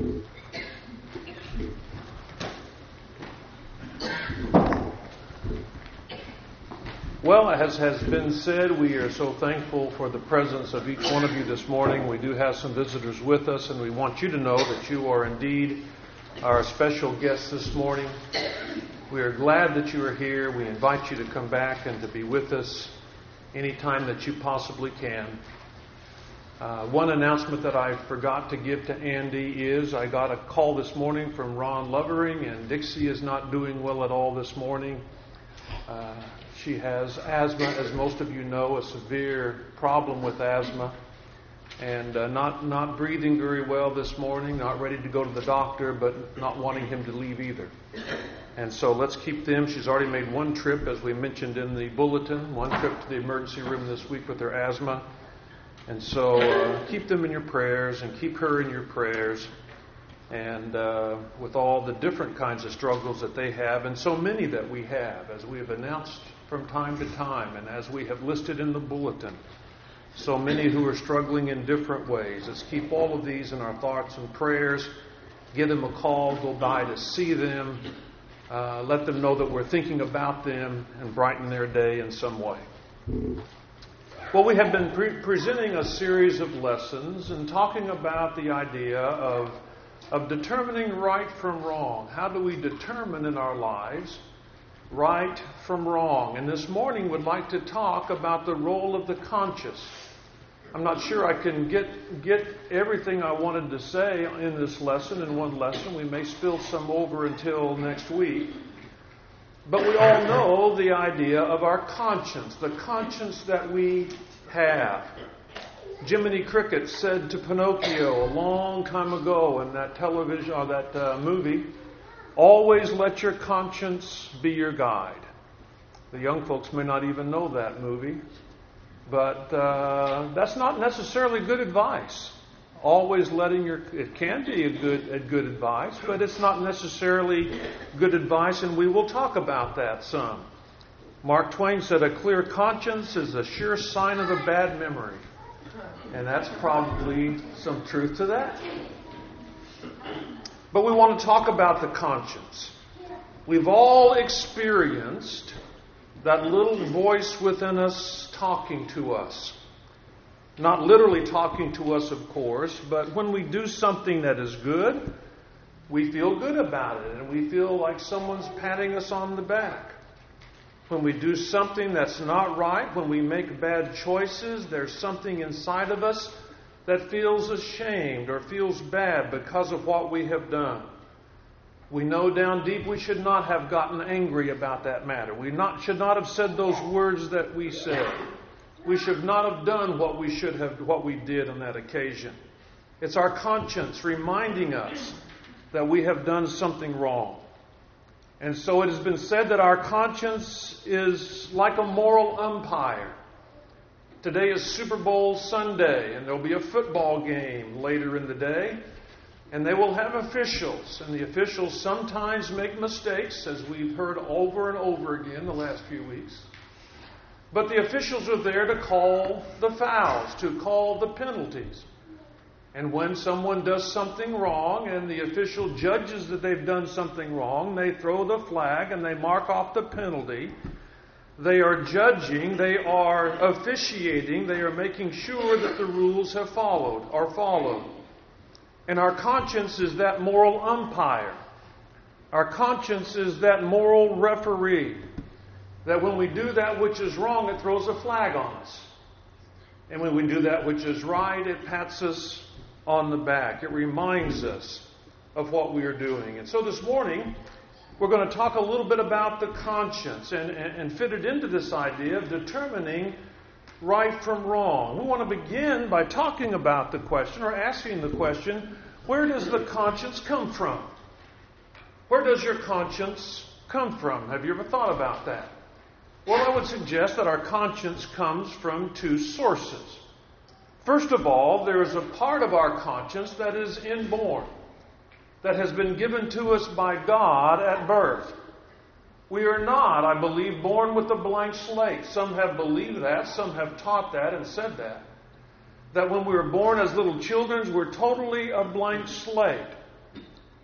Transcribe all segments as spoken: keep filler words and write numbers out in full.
Well, as has been said, we are so thankful for the presence of each one of you this morning. We do have some visitors with us, and we want you to know that you are indeed our special guests this morning. We are glad that you are here. We invite you to come back and to be with us anytime that you possibly can. Uh, one announcement that I forgot to give to Andy is I got a call this morning from Ron Lovering, and Dixie is not doing well at all this morning. Uh, she has asthma, as most of you know, a severe problem with asthma, and uh, not not breathing very well this morning, not ready to go to the doctor, but not wanting him to leave either. And so let's keep them. She's already made one trip, as we mentioned in the bulletin, one trip to the emergency room this week with her asthma. And so uh, keep them in your prayers and keep her in your prayers. And uh, with all the different kinds of struggles that they have, and so many that we have, as we have announced from time to time, and as we have listed in the bulletin, so many who are struggling in different ways. Let's keep all of these in our thoughts and prayers. Give them a call, go by to see them, uh, let them know that we're thinking about them, and brighten their day in some way. Well, we have been pre- presenting a series of lessons and talking about the idea of of determining right from wrong. How do we determine in our lives right from wrong? And this morning we'd like to talk about the role of the conscience. I'm not sure I can get get everything I wanted to say in this lesson, in one lesson. We may spill some over until next week. But we all know the idea of our conscience, the conscience that we have. Jiminy Cricket said to Pinocchio a long time ago in that television or that uh, movie, "Always let your conscience be your guide." The young folks may not even know that movie, but uh, that's not necessarily good advice. Always letting your it can be a good a good advice, but it's not necessarily good advice, and we will talk about that some. Mark Twain said, "A clear conscience is a sure sign of a bad memory." And that's probably some truth to that. But we want to talk about the conscience. We've all experienced that little voice within us talking to us. Not literally talking to us, of course, but when we do something that is good, we feel good about it, and we feel like someone's patting us on the back. When we do something that's not right, when we make bad choices, there's something inside of us that feels ashamed or feels bad because of what we have done. We know down deep we should not have gotten angry about that matter. We not, should not have said those words that we said. We should not have done what we should have, what we did on that occasion. It's our conscience reminding us that we have done something wrong. And so it has been said that our conscience is like a moral umpire. Today is Super Bowl Sunday, and there'll be a football game later in the day. And they will have officials, and the officials sometimes make mistakes, as we've heard over and over again the last few weeks. But the officials are there to call the fouls, to call the penalties. And when someone does something wrong and the official judges that they've done something wrong, they throw the flag and they mark off the penalty. They are judging, they are officiating, they are making sure that the rules have followed, are followed. And our conscience is that moral umpire. Our conscience is that moral referee. That when we do that which is wrong, it throws a flag on us. And when we do that which is right, it pats us on the back. It reminds us of what we are doing. And so this morning, we're going to talk a little bit about the conscience and, and, and fit it into this idea of determining right from wrong. We want to begin by talking about the question or asking the question, where does the conscience come from? Where does your conscience come from? Have you ever thought about that? Well, I would suggest that our conscience comes from two sources. First of all, there is a part of our conscience that is inborn, that has been given to us by God at birth. We are not, I believe, born with a blank slate. Some have believed that, some have taught that and said that. That when we were born as little children, we're totally a blank slate.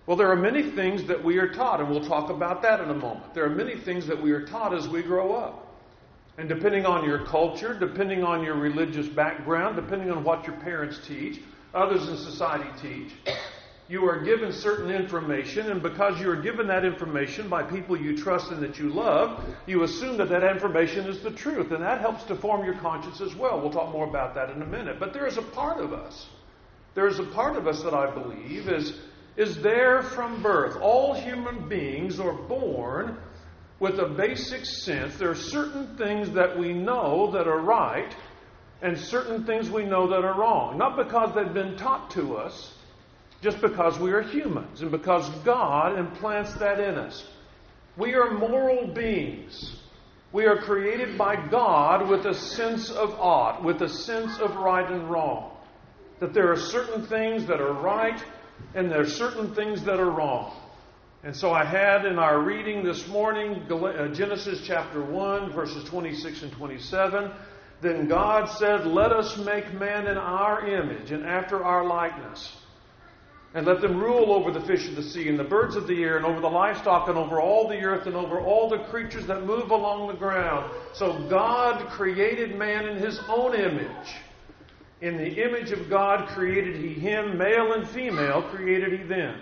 Well, there are many things that we are taught, and we'll talk about that in a moment. There are many things that we are taught as we grow up. And depending on your culture, depending on your religious background, depending on what your parents teach, others in society teach, you are given certain information, and because you are given that information by people you trust and that you love, you assume that that information is the truth, and that helps to form your conscience as well. We'll talk more about that in a minute. But there is a part of us, there is a part of us that I believe is, is there from birth. All human beings are born with a basic sense. There are certain things that we know that are right, and certain things we know that are wrong. Not because they've been taught to us, just because we are humans and because God implants that in us. We are moral beings. We are created by God with a sense of ought, with a sense of right and wrong. That there are certain things that are right and there are certain things that are wrong. And so I had in our reading this morning Genesis chapter one, verses twenty-six and twenty-seven. Then God said, "Let us make man in our image and after our likeness. And let them rule over the fish of the sea and the birds of the air and over the livestock and over all the earth and over all the creatures that move along the ground." So God created man in His own image. In the image of God created He him, male and female created He them.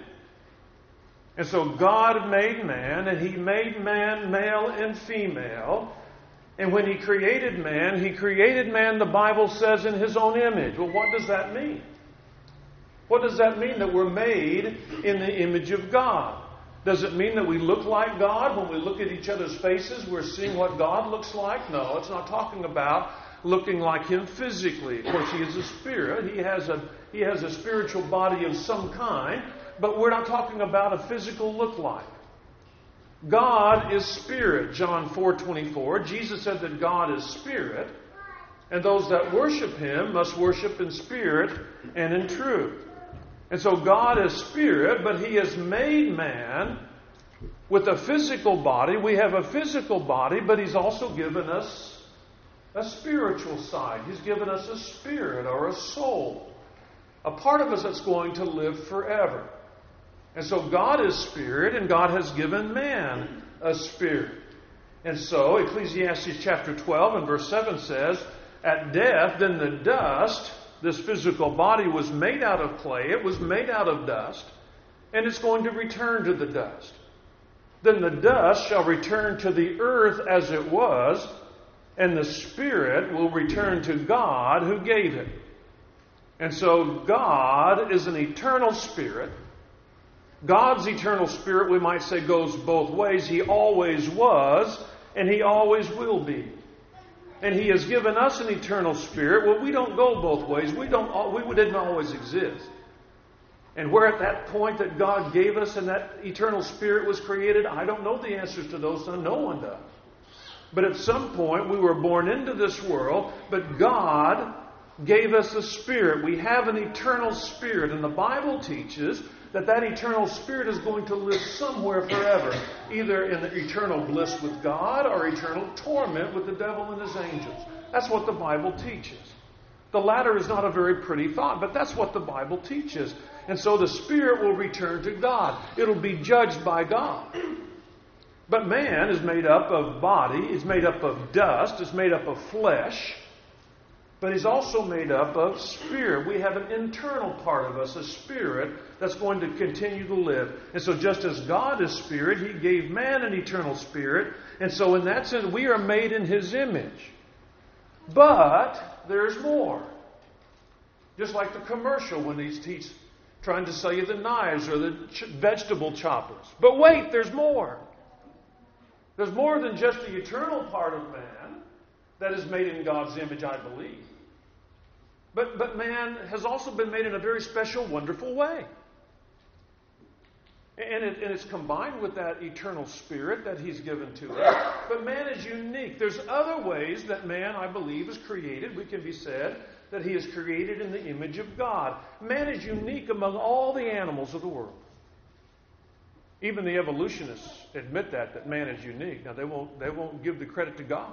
And so God made man, and He made man male and female. And when He created man, He created man, the Bible says, in His own image. Well, what does that mean? What does that mean that we're made in the image of God? Does it mean that we look like God? When we look at each other's faces, we're seeing what God looks like? No, it's not talking about looking like Him physically. Of course, He is a spirit. He has a, he has a spiritual body of some kind. But we're not talking about a physical look like. God is spirit, John four twenty-four. Jesus said that God is spirit, and those that worship Him must worship in spirit and in truth. And so God is spirit, but He has made man with a physical body. We have a physical body, but He's also given us a spiritual side. He's given us a spirit or a soul, a part of us that's going to live forever. And so God is spirit, and God has given man a spirit. And so Ecclesiastes chapter twelve and verse seven says, "At death, then the dust," this physical body was made out of clay, it was made out of dust, and it's going to return to the dust. "Then the dust shall return to the earth as it was, and the spirit will return to God who gave it." And so God is an eternal spirit. God's eternal spirit, we might say, goes both ways. He always was, and He always will be. And He has given us an eternal spirit. Well, we don't go both ways. We don't. We didn't always exist. And where at that point that God gave us and that eternal spirit was created, I don't know the answers to those. No one does. But at some point we were born into this world, but God gave us a spirit. We have an eternal spirit, and the Bible teaches that that eternal spirit is going to live somewhere forever, either in the eternal bliss with God or eternal torment with the devil and his angels. That's what the Bible teaches. The latter is not a very pretty thought, but that's what the Bible teaches. And so the spirit will return to God. It'll be judged by God. But man is made up of body, is made up of dust, is made up of flesh. But he's also made up of spirit. We have an internal part of us, a spirit, that's going to continue to live. And so just as God is spirit, He gave man an eternal spirit. And so in that sense, we are made in His image. But there's more. Just like the commercial when he's teach, trying to sell you the knives or the ch- vegetable choppers. But wait, there's more. There's more than just the eternal part of man that is made in God's image, I believe. But, but man has also been made in a very special, wonderful way. And, it, and it's combined with that eternal spirit that He's given to us. But man is unique. There's other ways that man, I believe, is created. We can be said that he is created in the image of God. Man is unique among all the animals of the world. Even the evolutionists admit that, that man is unique. Now, they won't, they won't give the credit to God.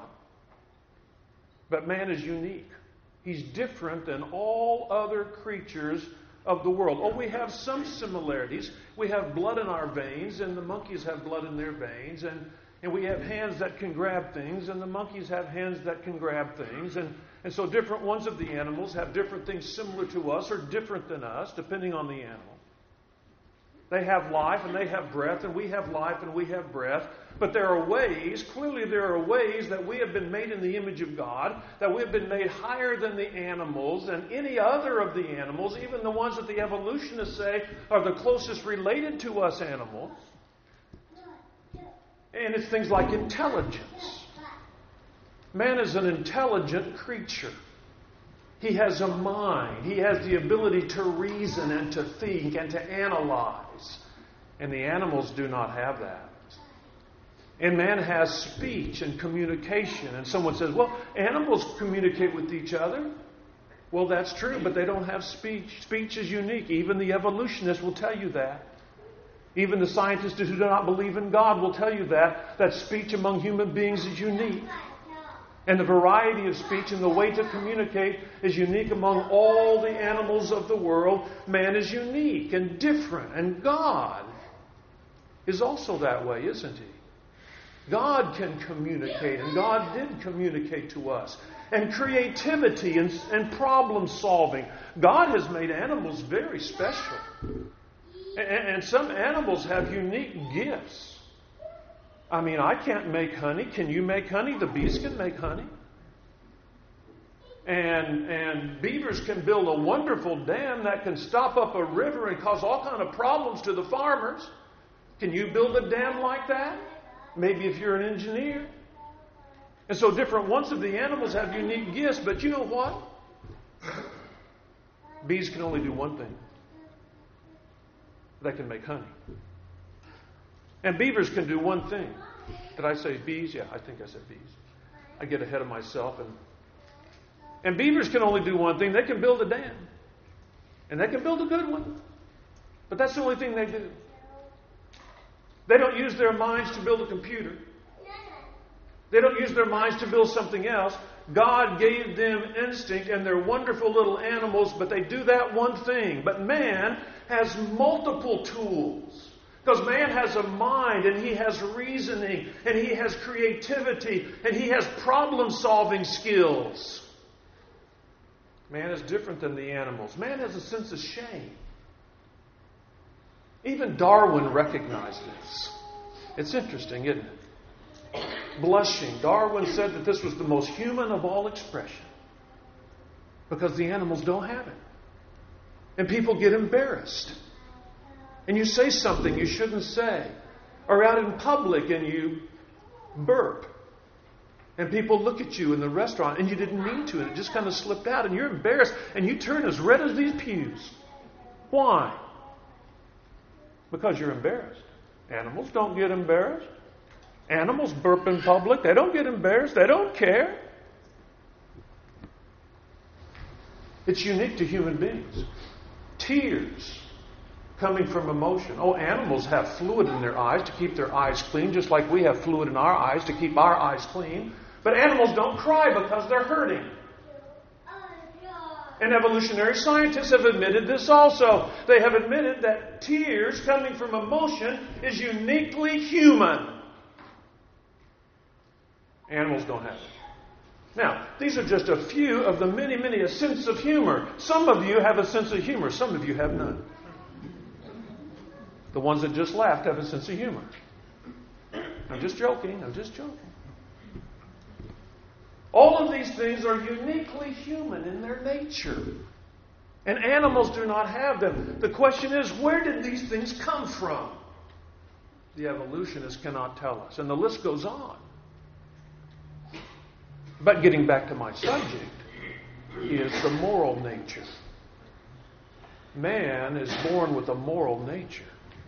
But man is unique. He's different than all other creatures of the world. Oh, we have some similarities. We have blood in our veins, and the monkeys have blood in their veins, and, and we have hands that can grab things, and the monkeys have hands that can grab things, and, and so different ones of the animals have different things similar to us or different than us, depending on the animal. They have life and they have breath, and we have life and we have breath. But there are ways, clearly there are ways that we have been made in the image of God, that we have been made higher than the animals and any other of the animals, even the ones that the evolutionists say are the closest related to us animals. And it's things like intelligence. Man is an intelligent creature. He has a mind. He has the ability to reason and to think and to analyze. And the animals do not have that. And man has speech and communication. And someone says, well, animals communicate with each other. Well, that's true, but they don't have speech. Speech is unique. Even the evolutionists will tell you that. Even the scientists who do not believe in God will tell you that, that speech among human beings is unique. And the variety of speech and the way to communicate is unique among all the animals of the world. Man is unique and different. And God is also that way, isn't He? God can communicate, and God did communicate to us. And creativity and, and problem solving. God has made animals very special. And, and some animals have unique gifts. I mean, I can't make honey. Can you make honey? The bees can make honey. And, and beavers can build a wonderful dam that can stop up a river and cause all kind of problems to the farmers. Can you build a dam like that? Maybe if you're an engineer. And so different ones of the animals have unique gifts. But you know what? Bees can only do one thing. They can make honey. And beavers can do one thing. Did I say bees? Yeah, I think I said bees. I get ahead of myself. And, and beavers can only do one thing. They can build a dam. And they can build a good one. But that's the only thing they do. They don't use their minds to build a computer. They don't use their minds to build something else. God gave them instinct, and they're wonderful little animals, but they do that one thing. But man has multiple tools. Because man has a mind, and he has reasoning, and he has creativity, and he has problem-solving skills. Man is different than the animals. Man has a sense of shame. Even Darwin recognized this. It's interesting, isn't it? Blushing. Darwin said that this was the most human of all expression. Because the animals don't have it. And people get embarrassed. And you say something you shouldn't say. Or out in public and you burp. And people look at you in the restaurant and you didn't mean to. And it just kind of slipped out. And you're embarrassed. And you turn as red as these pews. Why? Because you're embarrassed. Animals don't get embarrassed. Animals burp in public. They don't get embarrassed. They don't care. It's unique to human beings. Tears coming from emotion. Oh, animals have fluid in their eyes to keep their eyes clean, just like we have fluid in our eyes to keep our eyes clean. But animals don't cry because they're hurting. And evolutionary scientists have admitted this also. They have admitted that tears coming from emotion is uniquely human. Animals don't have it. Now, these are just a few of the many, many, a sense of humor. Some of you have a sense of humor. Some of you have none. The ones that just laughed have a sense of humor. I'm just joking. I'm just joking. All of these things are uniquely human in their nature. And animals do not have them. The question is, where did these things come from? The evolutionists cannot tell us. And the list goes on. But getting back to my subject is the moral nature. Man is born with a moral nature.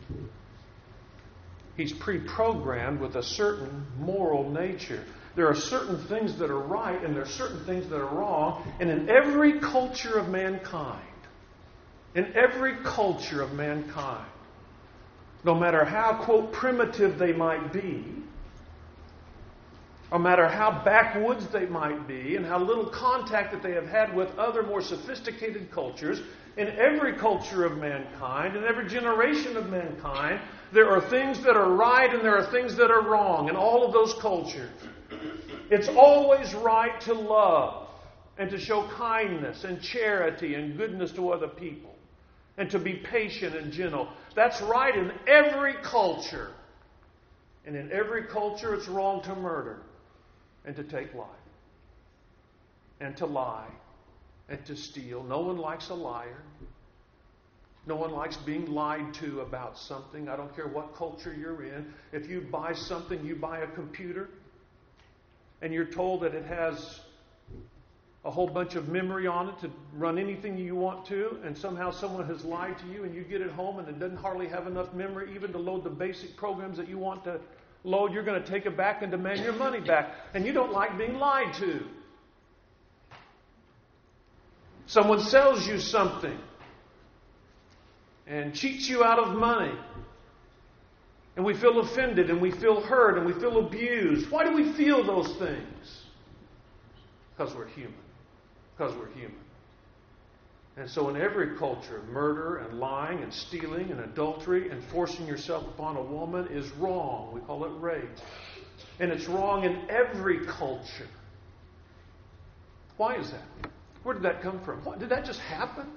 He's pre-programmed with a certain moral nature. There are certain things that are right and there are certain things that are wrong. And in every culture of mankind, in every culture of mankind, no matter how, quote, primitive they might be, no matter how backwoods they might be and how little contact that they have had with other more sophisticated cultures, in every culture of mankind, in every generation of mankind, there are things that are right and there are things that are wrong in all of those cultures. It's always right to love and to show kindness and charity and goodness to other people and to be patient and gentle. That's right in every culture. And in every culture, it's wrong to murder and to take life and to lie and to steal. No one likes a liar. No one likes being lied to about something. I don't care what culture you're in. If you buy something, you buy a computer, and you're told that it has a whole bunch of memory on it to run anything you want to, and somehow someone has lied to you, and you get it home and it doesn't hardly have enough memory even to load the basic programs that you want to load, you're going to take it back and demand your money back. And you don't like being lied to. Someone sells you something and cheats you out of money. And we feel offended and we feel hurt and we feel abused. Why do we feel those things? Because we're human. Because we're human. And so in every culture, murder and lying and stealing and adultery and forcing yourself upon a woman is wrong. We call it rape. And it's wrong in every culture. Why is that? Where did that come from? What, did that just happen?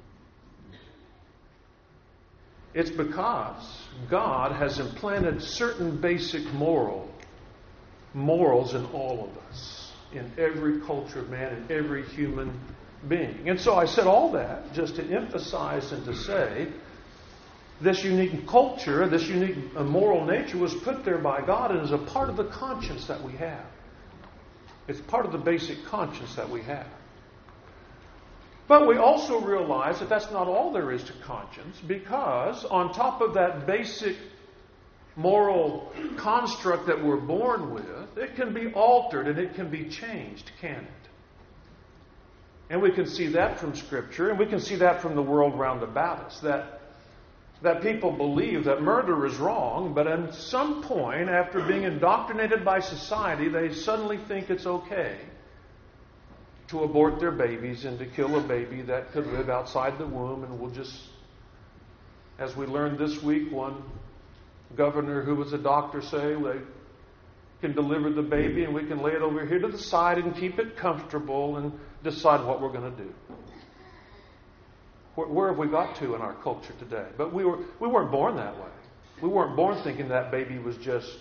It's because God has implanted certain basic moral morals in all of us, in every culture of man, in every human being. And so I said all that just to emphasize and to say this unique culture, this unique moral nature was put there by God and is a part of the conscience that we have. It's part of the basic conscience that we have. But we also realize that that's not all there is to conscience, because on top of that basic moral construct that we're born with, it can be altered and it can be changed, can it? And we can see that from Scripture, and we can see that from the world round about us, that, that people believe that murder is wrong, but at some point, after being indoctrinated by society, they suddenly think it's okay to abort their babies and to kill a baby that could live outside the womb. And we'll just, as we learned this week, one governor who was a doctor say, they can deliver the baby and we can lay it over here to the side and keep it comfortable and decide what we're going to do. Where, where have we got to in our culture today? But we, were, we weren't born that way. We weren't born thinking that baby was just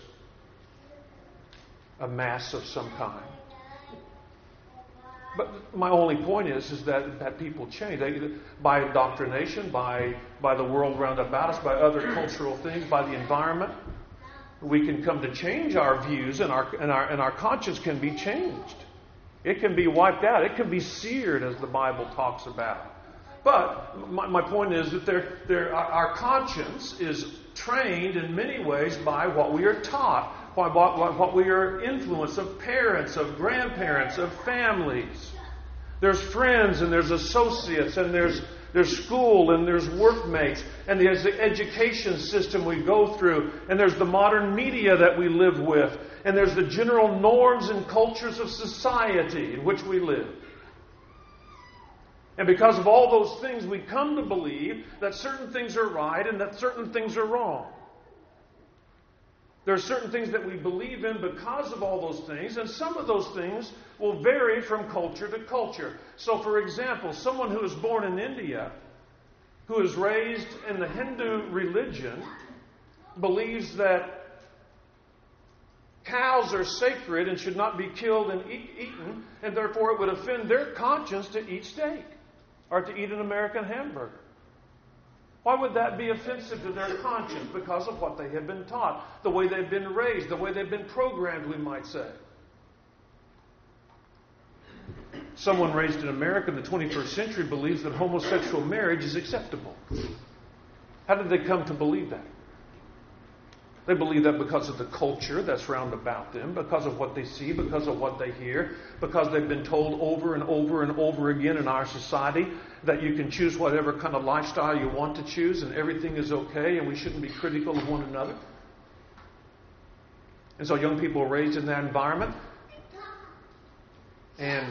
a mass of some kind. But my only point is, is that, that people change. They, by indoctrination, by, by the world round about us, by other cultural things, by the environment, we can come to change our views, and our, and our, and our conscience can be changed. It can be wiped out. It can be seared, as the Bible talks about. But my, my point is that there, there, our conscience is trained in many ways by what we are taught. What, what, what we are influenced of parents, of grandparents, of families. There's friends and there's associates and there's there's school and there's workmates and there's the education system we go through and there's the modern media that we live with and there's the general norms and cultures of society in which we live. And because of all those things, we come to believe that certain things are right and that certain things are wrong. There are certain things that we believe in because of all those things, and some of those things will vary from culture to culture. So, for example, someone who is born in India, who is raised in the Hindu religion, believes that cows are sacred and should not be killed and eat, eaten, and therefore it would offend their conscience to eat steak or to eat an American hamburger. Why would that be offensive to their conscience? Because of what they have been taught, the way they've been raised, the way they've been programmed, we might say. Someone raised in America in the twenty-first century believes that homosexual marriage is acceptable. How did they come to believe that? They believe that because of the culture that's round about them, because of what they see, because of what they hear, because they've been told over and over and over again in our society that you can choose whatever kind of lifestyle you want to choose and everything is okay and we shouldn't be critical of one another. And so young people are raised in that environment. And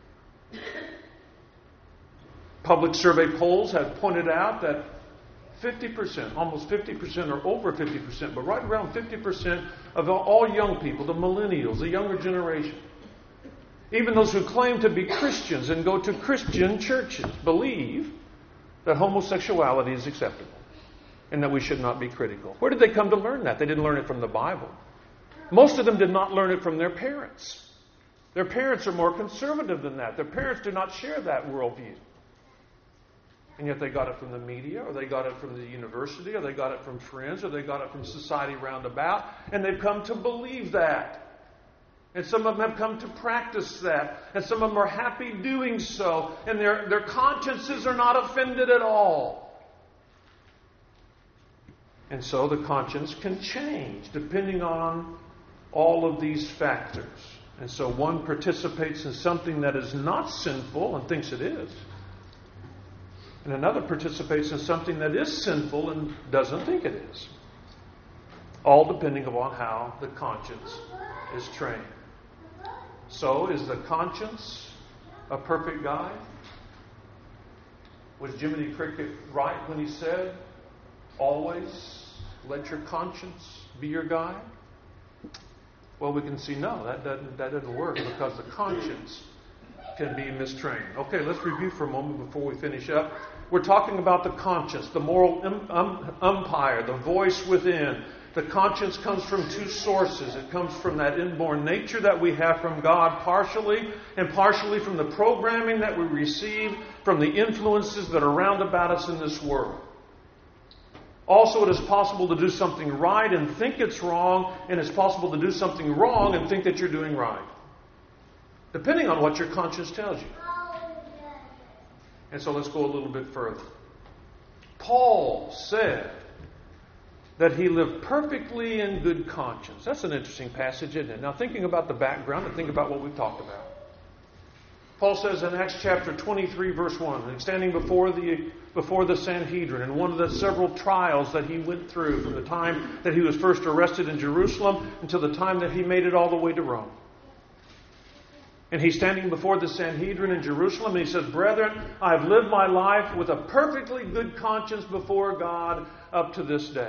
public survey polls have pointed out that fifty percent, almost fifty percent or over fifty percent, but right around fifty percent of all young people, the millennials, the younger generation, even those who claim to be Christians and go to Christian churches, believe that homosexuality is acceptable and that we should not be critical. Where did they come to learn that? They didn't learn it from the Bible. Most of them did not learn it from their parents. Their parents are more conservative than that. Their parents do not share that worldview. And yet they got it from the media, or they got it from the university, or they got it from friends, or they got it from society round about, and they've come to believe that. And some of them have come to practice that. And some of them are happy doing so. And their, their consciences are not offended at all. And so the conscience can change depending on all of these factors. And so one participates in something that is not sinful and thinks it is. And another participates in something that is sinful and doesn't think it is. All depending upon how the conscience is trained. So, is the conscience a perfect guide? Was Jiminy Cricket right when he said, always let your conscience be your guide? Well, we can see no, that doesn't, that doesn't work because the conscience can be mistrained. Okay, let's review for a moment before we finish up. We're talking about the conscience, the moral um, um, umpire, the voice within. The conscience comes from two sources. It comes from that inborn nature that we have from God partially, and partially from the programming that we receive from the influences that are round about us in this world. Also, it is possible to do something right and think it's wrong, and it's possible to do something wrong and think that you're doing right. Depending on what your conscience tells you. And so let's go a little bit further. Paul said that he lived perfectly in good conscience. That's an interesting passage, isn't it? Now, thinking about the background and think about what we've talked about. Paul says in Acts chapter twenty-three, verse one, standing before the before the Sanhedrin, in one of the several trials that he went through from the time that he was first arrested in Jerusalem until the time that he made it all the way to Rome. And he's standing before the Sanhedrin in Jerusalem, and he says, "Brethren, I've lived my life with a perfectly good conscience before God up to this day."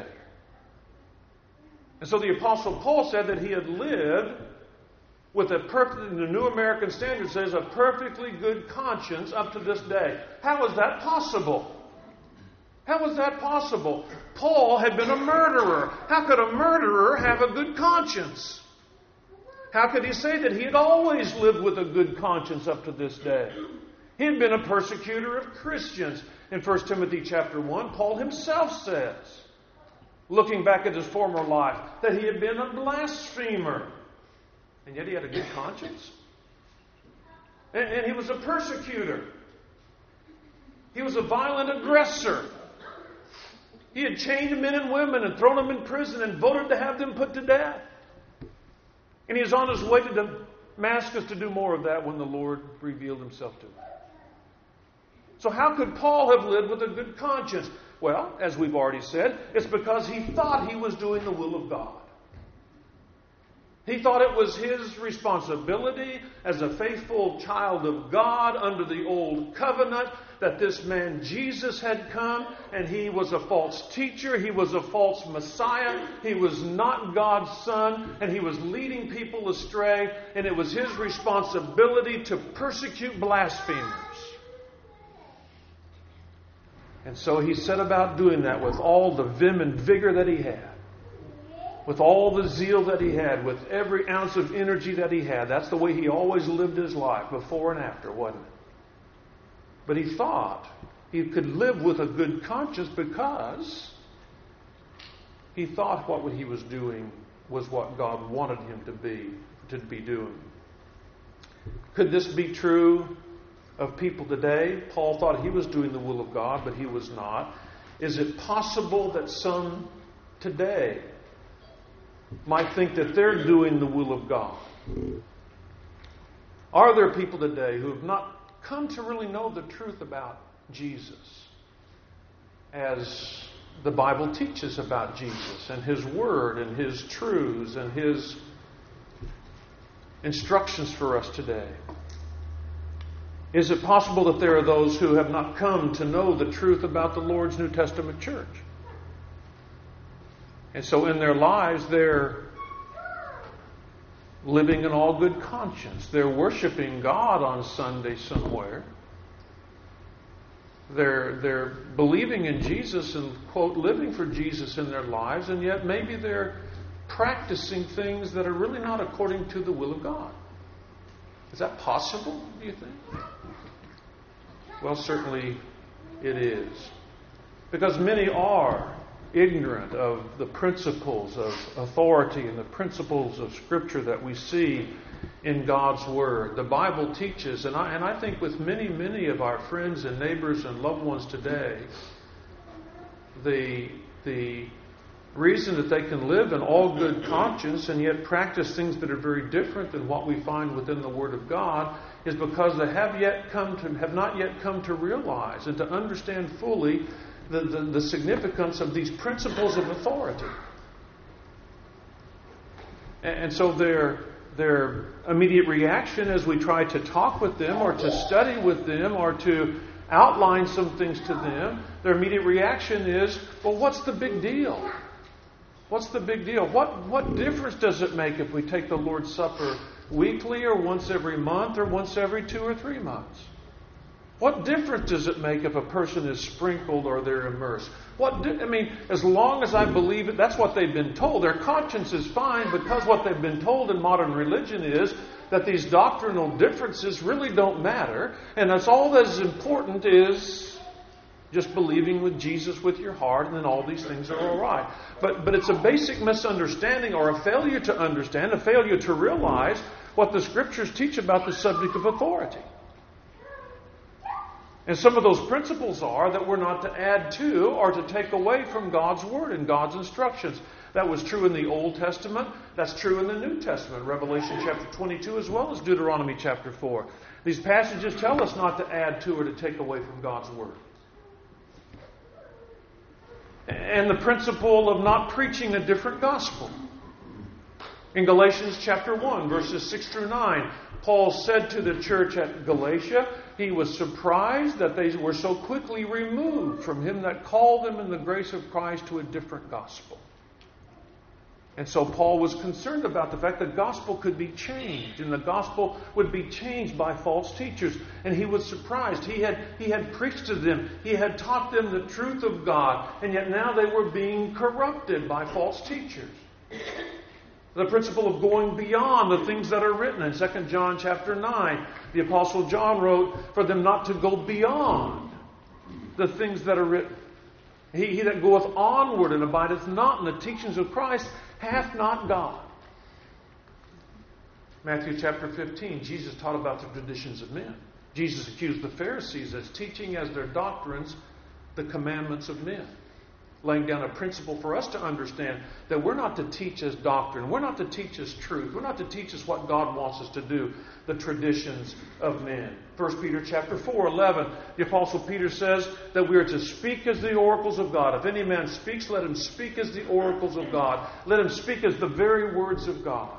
And so the Apostle Paul said that he had lived with a perfect, the New American Standard says, a perfectly good conscience up to this day. How is that possible? How is that possible? Paul had been a murderer. How could a murderer have a good conscience? How could he say that he had always lived with a good conscience up to this day? He had been a persecutor of Christians. In First Timothy chapter one, Paul himself says, looking back at his former life, that he had been a blasphemer. And yet he had a good conscience. And, and he was a persecutor. He was a violent aggressor. He had chained men and women and thrown them in prison and voted to have them put to death. And he was on his way to Damascus to do more of that when the Lord revealed himself to him. So how could Paul have lived with a good conscience? Well, as we've already said, it's because he thought he was doing the will of God. He thought it was his responsibility as a faithful child of God under the old covenant that this man Jesus had come, and he was a false teacher, he was a false Messiah, he was not God's son, and he was leading people astray, and it was his responsibility to persecute blasphemers. And so he set about doing that with all the vim and vigor that he had. With all the zeal that he had, with every ounce of energy that he had. That's the way he always lived his life, before and after, wasn't it? But he thought he could live with a good conscience because he thought what he was doing was what God wanted him to be, to be doing. Could this be true of people today? Paul thought he was doing the will of God, but he was not. Is it possible that some today might think that they're doing the will of God? Are there people today who have not come to really know the truth about Jesus as the Bible teaches about Jesus and His Word and His truths and His instructions for us today? Is it possible that there are those who have not come to know the truth about the Lord's New Testament church? And so in their lives, they're living in all good conscience. They're worshiping God on Sunday somewhere. They're, they're believing in Jesus and, quote, living for Jesus in their lives, and yet maybe they're practicing things that are really not according to the will of God. Is that possible, do you think? Well, certainly it is. Because many are ignorant of the principles of authority and the principles of Scripture that we see in God's Word. The Bible teaches, and I, and I think with many, many of our friends and neighbors and loved ones today, the, the reason that they can live in all good conscience and yet practice things that are very different than what we find within the Word of God is because they have yet come to have not yet come to realize and to understand fully the, the, the significance of these principles of authority. And, and so their their immediate reaction as we try to talk with them or to study with them or to outline some things to them, their immediate reaction is, well, what's the big deal? What's the big deal? What what difference does it make if we take the Lord's Supper weekly or once every month or once every two or three months? What difference does it make if a person is sprinkled or they're immersed? What di- I mean, as long as I believe it, that's what they've been told. Their conscience is fine because what they've been told in modern religion is that these doctrinal differences really don't matter, and that's all that is important is just believing with Jesus with your heart, and then all these things are all right. But but it's a basic misunderstanding or a failure to understand, a failure to realize what the Scriptures teach about the subject of authority. And some of those principles are that we're not to add to or to take away from God's Word and God's instructions. That was true in the Old Testament. That's true in the New Testament. Revelation chapter twenty-two as well as Deuteronomy chapter four. These passages tell us not to add to or to take away from God's Word. And the principle of not preaching a different gospel. In Galatians chapter one, verses six through nine, Paul said to the church at Galatia, he was surprised that they were so quickly removed from him that called them in the grace of Christ to a different gospel. And so Paul was concerned about the fact that the gospel could be changed, and the gospel would be changed by false teachers. And he was surprised. He had, he had preached to them. He had taught them the truth of God, and yet now they were being corrupted by false teachers. The principle of going beyond the things that are written. In Second John chapter nine, the Apostle John wrote for them not to go beyond the things that are written. He, he that goeth onward and abideth not in the teachings of Christ hath not God. Matthew chapter fifteen, Jesus taught about the traditions of men. Jesus accused the Pharisees as teaching as their doctrines the commandments of men. Laying down a principle for us to understand that we're not to teach as doctrine. We're not to teach as truth. We're not to teach as what God wants us to do, the traditions of men. First Peter chapter four, eleven, the Apostle Peter says that we are to speak as the oracles of God. If any man speaks, let him speak as the oracles of God. Let him speak as the very words of God.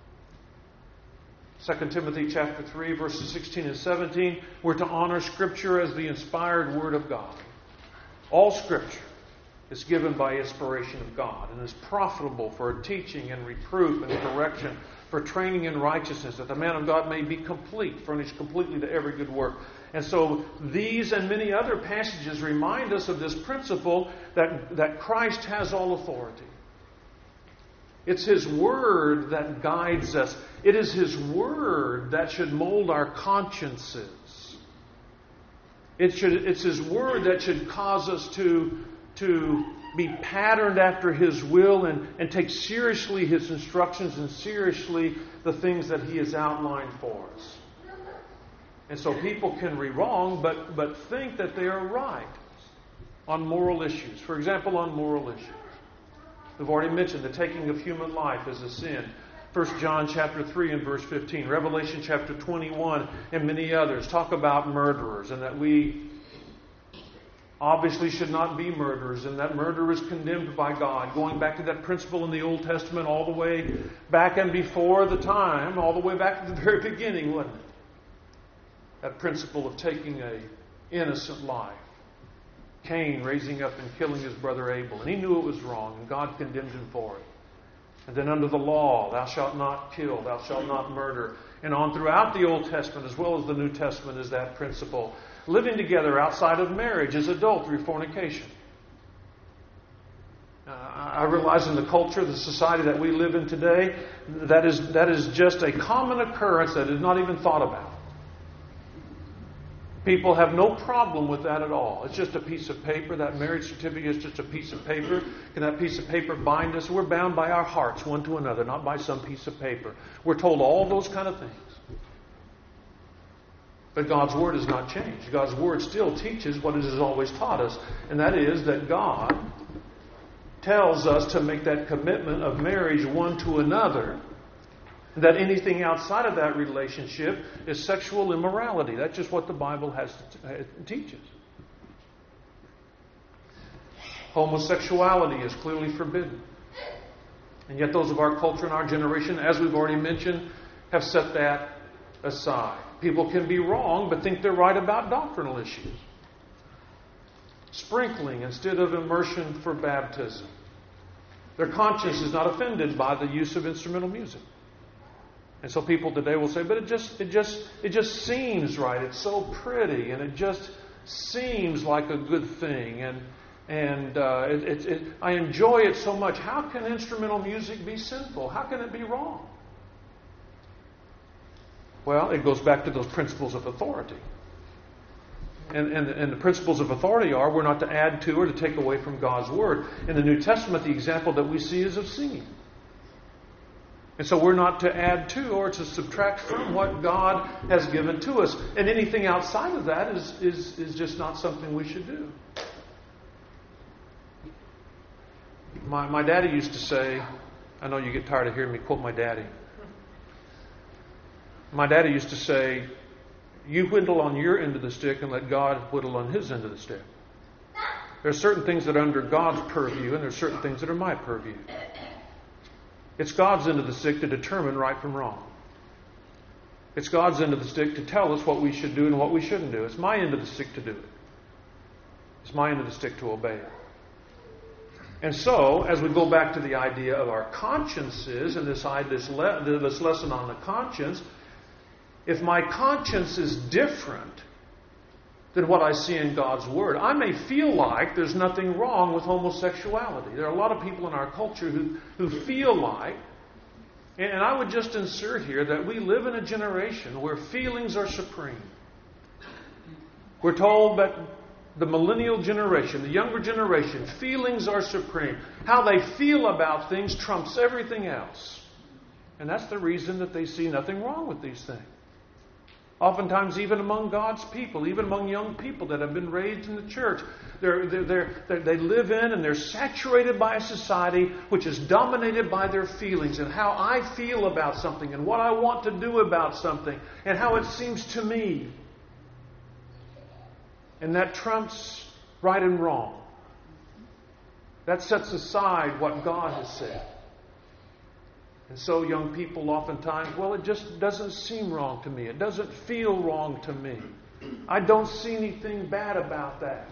Second Timothy chapter three, verses sixteen and seventeen, we're to honor Scripture as the inspired Word of God. All Scripture is given by inspiration of God and is profitable for teaching and reproof and correction, for training in righteousness, that the man of God may be complete, furnished completely to every good work. And so these and many other passages remind us of this principle that, that Christ has all authority. It's His Word that guides us. It is His Word that should mold our consciences. It should, it's His Word that should cause us to to be patterned after His will and, and take seriously His instructions and seriously the things that He has outlined for us. And so people can be wrong, but, but think that they are right on moral issues. For example, on moral issues. We've already mentioned the taking of human life as a sin. First John chapter three and verse fifteen. Revelation chapter twenty-one and many others talk about murderers and that we obviously should not be murderers, and that murder is condemned by God. Going back to that principle in the Old Testament all the way back and before the time, all the way back to the very beginning, wasn't it? That principle of taking an innocent life. Cain raising up and killing his brother Abel. And he knew it was wrong, and God condemned him for it. And then under the law, thou shalt not kill, thou shalt not murder. And on throughout the Old Testament as well as the New Testament is that principle. Living together outside of marriage is adultery, fornication. Uh, I realize in the culture, the society that we live in today, that is, that is just a common occurrence that is not even thought about. People have no problem with that at all. It's just a piece of paper. That marriage certificate is just a piece of paper. Can that piece of paper bind us? We're bound by our hearts one to another, not by some piece of paper. We're told all those kind of things. But God's Word has not changed. God's Word still teaches what it has always taught us, and that is that God tells us to make that commitment of marriage one to another. That anything outside of that relationship is sexual immorality. That's just what the Bible has to t- teaches. Homosexuality is clearly forbidden. And yet those of our culture and our generation, as we've already mentioned, have set that aside. People can be wrong, but think they're right about doctrinal issues. Sprinkling instead of immersion for baptism. Their conscience is not offended by the use of instrumental music. And so people today will say, but it just it just it just seems right. It's so pretty, and it just seems like a good thing, and and uh, it, it, it, I enjoy it so much. How can instrumental music be sinful? How can it be wrong? Well, it goes back to those principles of authority. And, and, and the principles of authority are we're not to add to or to take away from God's Word. In the New Testament, the example that we see is of singing. And so we're not to add to or to subtract from what God has given to us. And anything outside of that is, is, is just not something we should do. My, my daddy used to say, I know you get tired of hearing me quote my daddy. My daddy used to say, you whittle on your end of the stick and let God whittle on his end of the stick. There are certain things that are under God's purview, and there are certain things that are my purview. It's God's end of the stick to determine right from wrong. It's God's end of the stick to tell us what we should do and what we shouldn't do. It's my end of the stick to do it. It's my end of the stick to obey it. And so, as we go back to the idea of our consciences and this, this, le- this lesson on the conscience, if my conscience is different than what I see in God's Word, I may feel like there's nothing wrong with homosexuality. There are a lot of people in our culture who, who feel like, and I would just insert here that we live in a generation where feelings are supreme. We're told that the millennial generation, the younger generation, feelings are supreme. How they feel about things trumps everything else. And that's the reason that they see nothing wrong with these things. Oftentimes, even among God's people, even among young people that have been raised in the church, they're, they're, they're, they live in and they're saturated by a society which is dominated by their feelings and how I feel about something and what I want to do about something and how it seems to me. And that trumps right and wrong. That sets aside what God has said. And so young people oftentimes, well, it just doesn't seem wrong to me. It doesn't feel wrong to me. I don't see anything bad about that.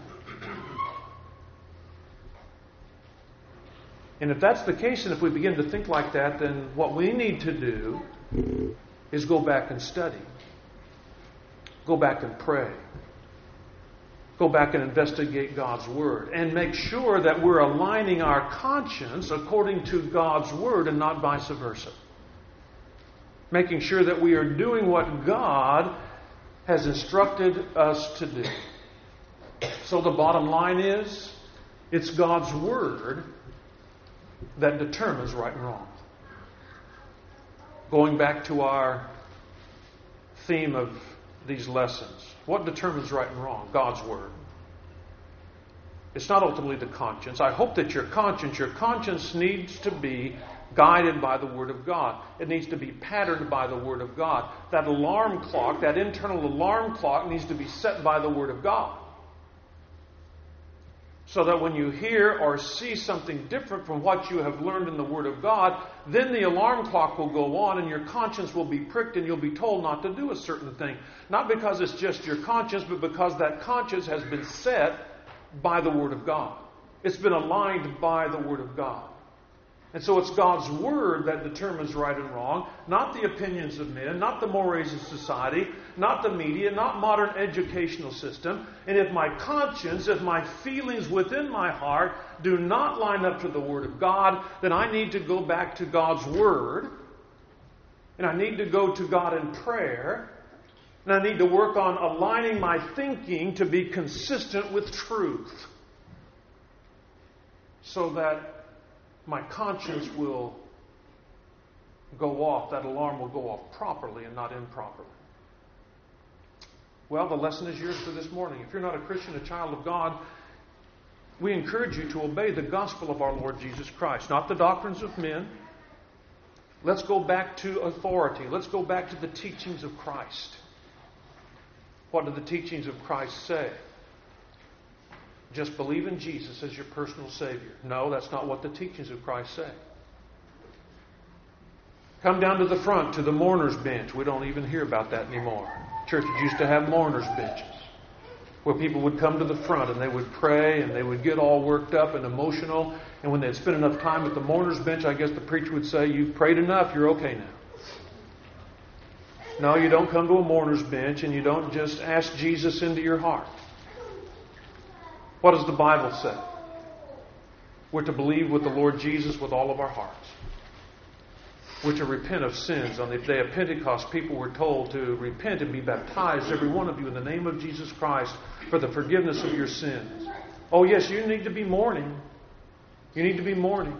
And if that's the case, and if we begin to think like that, then what we need to do is go back and study. Go back and pray. Go back and investigate God's Word and make sure that we're aligning our conscience according to God's Word and not vice versa. Making sure that we are doing what God has instructed us to do. So the bottom line is, it's God's Word that determines right and wrong. Going back to our theme of these lessons. What determines right and wrong? God's Word. It's not ultimately the conscience. I hope that your conscience, your conscience needs to be guided by the Word of God. It needs to be patterned by the Word of God. That alarm clock, that internal alarm clock needs to be set by the Word of God. So that when you hear or see something different from what you have learned in the Word of God, then the alarm clock will go on and your conscience will be pricked and you'll be told not to do a certain thing. Not because it's just your conscience, but because that conscience has been set by the Word of God. It's been aligned by the Word of God. And so it's God's Word that determines right and wrong, not the opinions of men, not the mores of society, not the media, not modern educational system. And if my conscience, if my feelings within my heart do not line up to the Word of God, then I need to go back to God's Word. And I need to go to God in prayer. And I need to work on aligning my thinking to be consistent with truth. So that my conscience will go off, that alarm will go off properly and not improperly. Well, the lesson is yours for this morning. If you're not a Christian, a child of God, we encourage you to obey the gospel of our Lord Jesus Christ, not the doctrines of men. Let's go back to authority. Let's go back to the teachings of Christ. What do the teachings of Christ say? Just believe in Jesus as your personal Savior. No, that's not what the teachings of Christ say. Come down to the front, to the mourner's bench. We don't even hear about that anymore. Churches used to have mourner's benches where people would come to the front and they would pray and they would get all worked up and emotional. And when they'd spend enough time at the mourner's bench, I guess the preacher would say, "You've prayed enough, you're okay now." No, you don't come to a mourner's bench and you don't just ask Jesus into your heart. What does the Bible say? We're to believe with the Lord Jesus with all of our hearts. We're to repent of sins. On the day of Pentecost, people were told to repent and be baptized, every one of you, in the name of Jesus Christ for the forgiveness of your sins. Oh yes, you need to be mourning. You need to be mourning.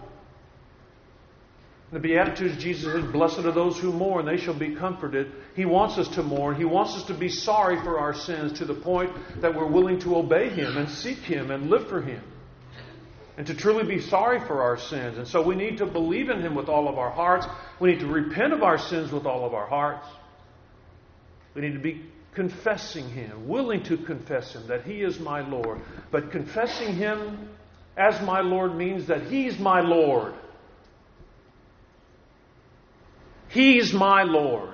In the Beatitudes, Jesus said, "Blessed are those who mourn, they shall be comforted." He wants us to mourn. He wants us to be sorry for our sins to the point that we're willing to obey Him and seek Him and live for Him. And to truly be sorry for our sins. And so we need to believe in Him with all of our hearts. We need to repent of our sins with all of our hearts. We need to be confessing Him, willing to confess Him, that He is my Lord. But confessing Him as my Lord means that He's my Lord. He's my Lord.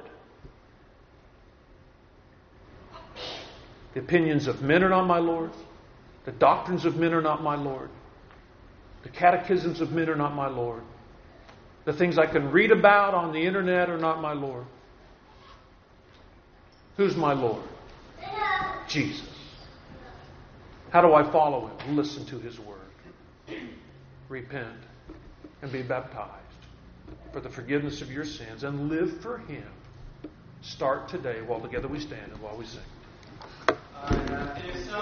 The opinions of men are not my Lord. The doctrines of men are not my Lord. The catechisms of men are not my Lord. The things I can read about on the internet are not my Lord. Who's my Lord? Jesus. How do I follow Him? Listen to His Word. Repent and be baptized for the forgiveness of your sins and live for Him. Start today while together we stand and while we sing.